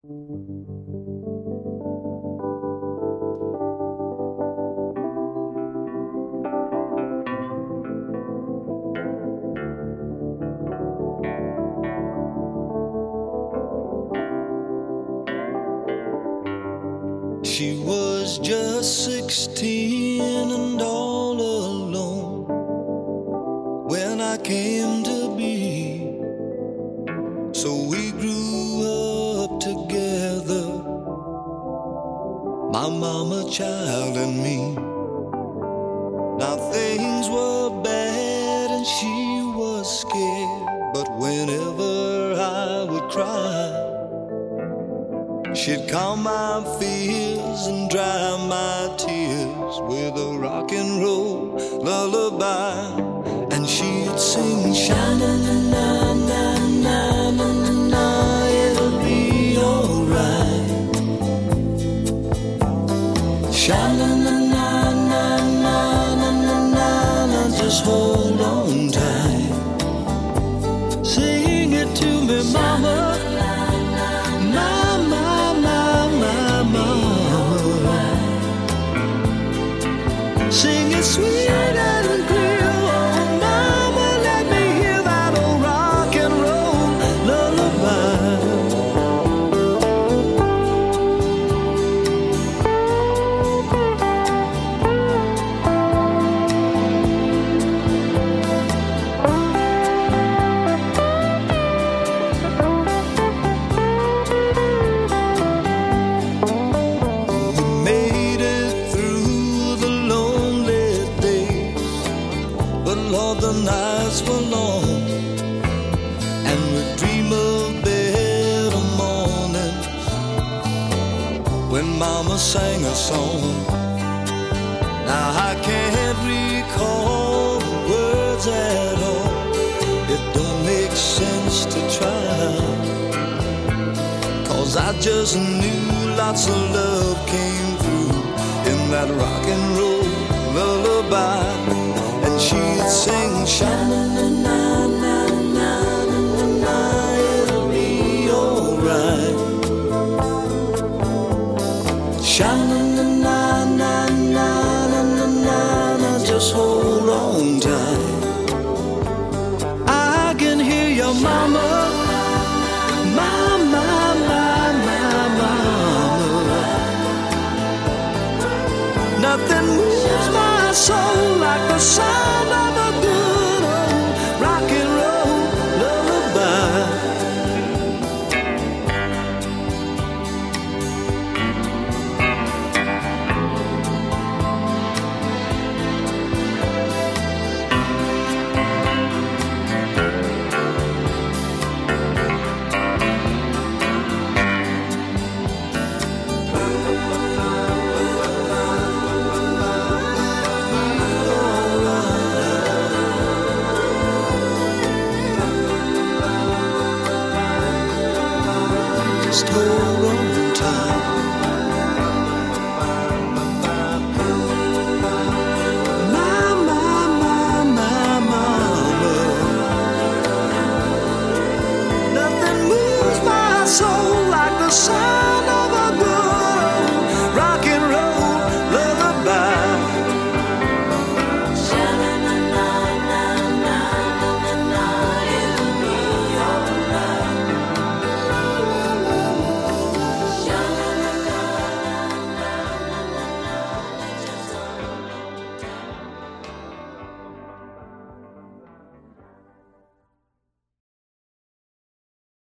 She was just 16 and all alone when I came to be. So we grew up together, my mama, child, and me. Now things were bad and she was scared, but whenever I would cry, she'd calm my fears and dry my tears with a rock and roll lullaby. And she'd sing, sha-na-na-na-na-na-na-na, it'll be alright. Sha-na-na-na-na-na-na-na, just hold on tight. Sing it to me, mama. Sing it sweet and clear, oh mama, let me hear that old rock and roll lullaby. We made it through the lonely days, but Lord, the nights were long, and we dream of better mornings when mama sang a song. Now I can't recall the words at all, it don't make sense to try, 'cause I just knew lots of love came through in that rock and roll lullaby. And she'd sing, sha-na-na-na-na-na-na, it'll be alright. Sha-na-na-na-na-na-na, just hold on tight. I can hear your mama, mama, mama, mama. Nothing moves my soul like the sound of a good old rock and roll lullaby. Just hold on tight. My, my, my, my mama. Nothing moves my soul like the sound